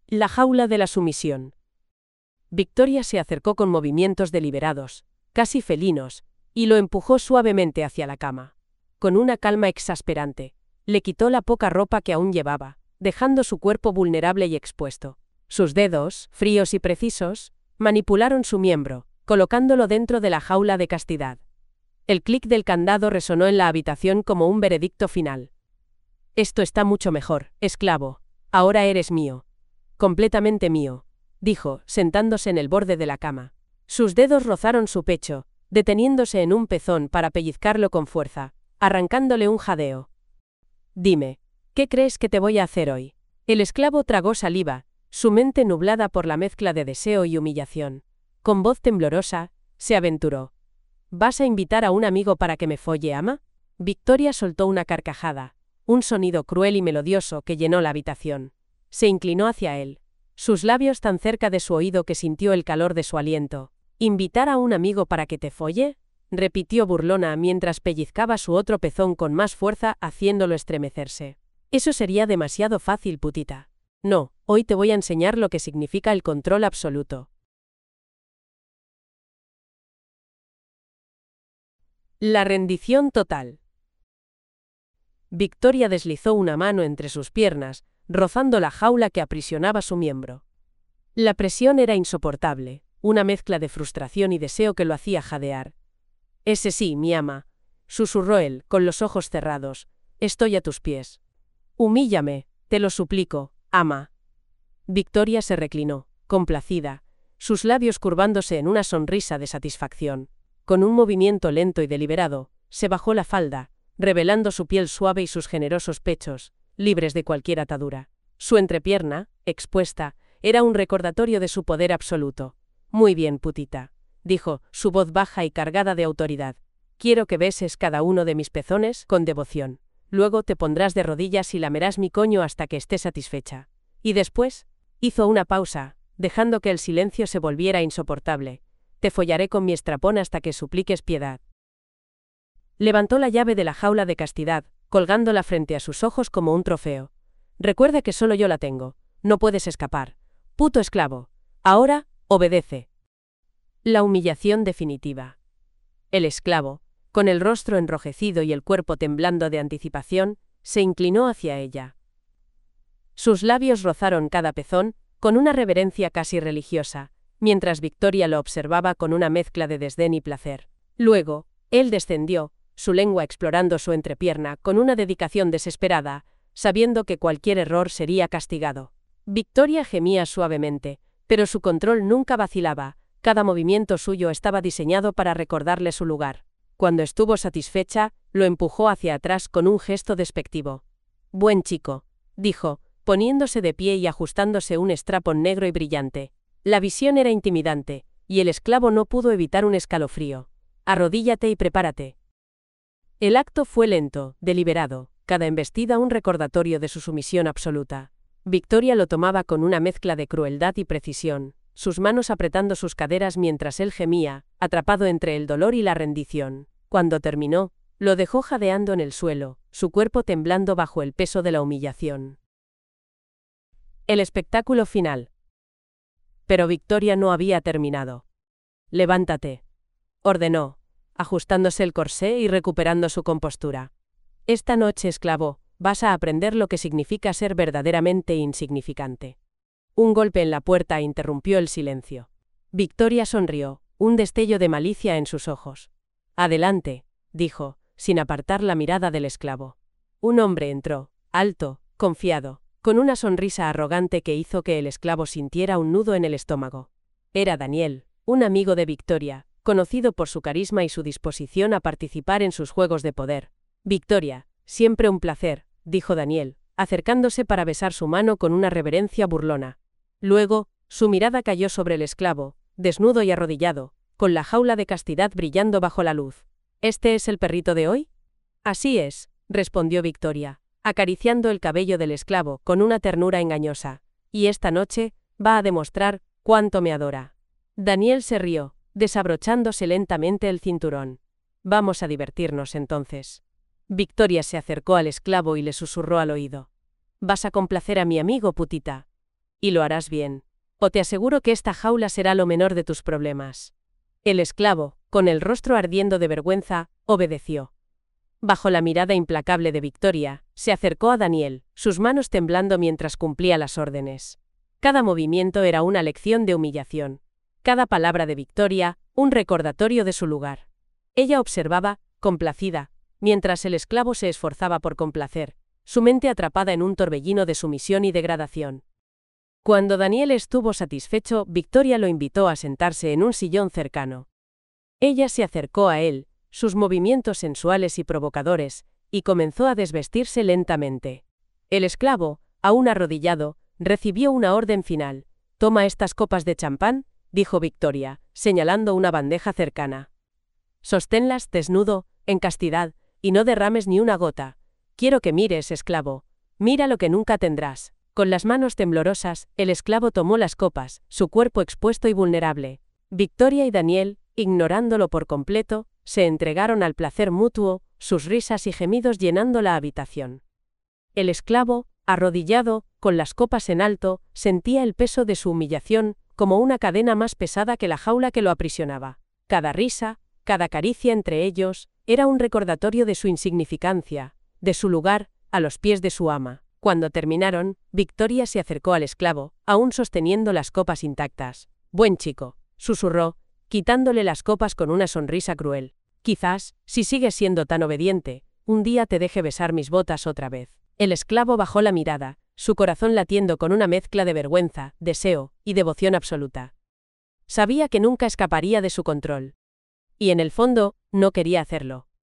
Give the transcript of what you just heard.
La jaula de la sumisión. Victoria se acercó con movimientos deliberados, casi felinos, y lo empujó suavemente hacia la cama. Con una calma exasperante, le quitó la poca ropa que aún llevaba, dejando su cuerpo vulnerable y expuesto. Sus dedos, fríos y precisos, manipularon su miembro, colocándolo dentro de la jaula de castidad. El clic del candado resonó en la habitación como un veredicto final. Esto está mucho mejor, esclavo. Ahora eres mío. Completamente mío, dijo, sentándose en el borde de la cama. Sus dedos rozaron su pecho, deteniéndose en un pezón para pellizcarlo con fuerza, arrancándole un jadeo. Dime, ¿qué crees que te voy a hacer hoy? El esclavo tragó saliva, su mente nublada por la mezcla de deseo y humillación. Con voz temblorosa, se aventuró. ¿Vas a invitar a un amigo para que me folle, ama? Victoria soltó una carcajada, un sonido cruel y melodioso que llenó la habitación. Se inclinó hacia él, sus labios tan cerca de su oído que sintió el calor de su aliento. ¿Invitar a un amigo para que te folle? Repitió burlona mientras pellizcaba su otro pezón con más fuerza, haciéndolo estremecerse. Eso sería demasiado fácil, putita. No, hoy te voy a enseñar lo que significa el control absoluto. La rendición total. Victoria deslizó una mano entre sus piernas, rozando la jaula que aprisionaba su miembro. La presión era insoportable, una mezcla de frustración y deseo que lo hacía jadear. Ese sí, mi ama, susurró él, con los ojos cerrados. Estoy a tus pies. Humíllame, te lo suplico, ama. Victoria se reclinó, complacida, sus labios curvándose en una sonrisa de satisfacción. Con un movimiento lento y deliberado, se bajó la falda, revelando su piel suave y sus generosos pechos, libres de cualquier atadura. Su entrepierna, expuesta, era un recordatorio de su poder absoluto. Muy bien, putita, dijo, su voz baja y cargada de autoridad. Quiero que beses cada uno de mis pezones con devoción. Luego te pondrás de rodillas y lamerás mi coño hasta que esté satisfecha. Y después, hizo una pausa, dejando que el silencio se volviera insoportable. Te follaré con mi estrapón hasta que supliques piedad. Levantó la llave de la jaula de castidad, colgándola frente a sus ojos como un trofeo. Recuerda que solo yo la tengo. No puedes escapar. Puto esclavo. Ahora, obedece. La humillación definitiva. El esclavo, con el rostro enrojecido y el cuerpo temblando de anticipación, se inclinó hacia ella. Sus labios rozaron cada pezón, con una reverencia casi religiosa, mientras Victoria lo observaba con una mezcla de desdén y placer. Luego, él descendió, su lengua explorando su entrepierna con una dedicación desesperada, sabiendo que cualquier error sería castigado. Victoria gemía suavemente, pero su control nunca vacilaba, cada movimiento suyo estaba diseñado para recordarle su lugar. Cuando estuvo satisfecha, lo empujó hacia atrás con un gesto despectivo. Buen chico, dijo, poniéndose de pie y ajustándose un estrapón negro y brillante. La visión era intimidante, y el esclavo no pudo evitar un escalofrío. Arrodíllate y prepárate. El acto fue lento, deliberado, cada embestida un recordatorio de su sumisión absoluta. Victoria lo tomaba con una mezcla de crueldad y precisión, sus manos apretando sus caderas mientras él gemía, atrapado entre el dolor y la rendición. Cuando terminó, lo dejó jadeando en el suelo, su cuerpo temblando bajo el peso de la humillación. El espectáculo final. Pero Victoria no había terminado. Levántate, ordenó, ajustándose el corsé y recuperando su compostura. Esta noche, esclavo, vas a aprender lo que significa ser verdaderamente insignificante. Un golpe en la puerta interrumpió el silencio. Victoria sonrió, un destello de malicia en sus ojos. Adelante, dijo, sin apartar la mirada del esclavo. Un hombre entró, alto, confiado, con una sonrisa arrogante que hizo que el esclavo sintiera un nudo en el estómago. Era Daniel, un amigo de Victoria, conocido por su carisma y su disposición a participar en sus juegos de poder. Victoria, siempre un placer, dijo Daniel, acercándose para besar su mano con una reverencia burlona. Luego, su mirada cayó sobre el esclavo, desnudo y arrodillado, con la jaula de castidad brillando bajo la luz. ¿Este es el perrito de hoy? Así es, respondió Victoria, acariciando el cabello del esclavo con una ternura engañosa. Y esta noche, va a demostrar cuánto me adora. Daniel se rió, desabrochándose lentamente el cinturón. Vamos a divertirnos entonces. Victoria se acercó al esclavo y le susurró al oído. Vas a complacer a mi amigo, putita. y lo harás bien. O te aseguro que esta jaula será lo menor de tus problemas. El esclavo, con el rostro ardiendo de vergüenza, obedeció. Bajo la mirada implacable de Victoria, se acercó a Daniel, sus manos temblando mientras cumplía las órdenes. Cada movimiento era una lección de humillación. Cada palabra de Victoria, un recordatorio de su lugar. Ella observaba, complacida, mientras el esclavo se esforzaba por complacer, su mente atrapada en un torbellino de sumisión y degradación. Cuando Daniel estuvo satisfecho, Victoria lo invitó a sentarse en un sillón cercano. Ella se acercó a él, sus movimientos sensuales y provocadores, y comenzó a desvestirse lentamente. El esclavo, aún arrodillado, recibió una orden final. «Toma estas copas de champán», dijo Victoria, señalando una bandeja cercana. «Sosténlas desnudo, en castidad, y no derrames ni una gota. Quiero que mires, esclavo. Mira lo que nunca tendrás». Con las manos temblorosas, el esclavo tomó las copas, su cuerpo expuesto y vulnerable. Victoria y Daniel, ignorándolo por completo, se entregaron al placer mutuo, sus risas y gemidos llenando la habitación. El esclavo, arrodillado, con las copas en alto, sentía el peso de su humillación, como una cadena más pesada que la jaula que lo aprisionaba. Cada risa, cada caricia entre ellos, era un recordatorio de su insignificancia, de su lugar, a los pies de su ama. Cuando terminaron, Victoria se acercó al esclavo, aún sosteniendo las copas intactas. «Buen chico», susurró, quitándole las copas con una sonrisa cruel. «Quizás, si sigues siendo tan obediente, un día te deje besar mis botas otra vez». El esclavo bajó la mirada, su corazón latiendo con una mezcla de vergüenza, deseo y devoción absoluta. Sabía que nunca escaparía de su control. Y en el fondo, no quería hacerlo.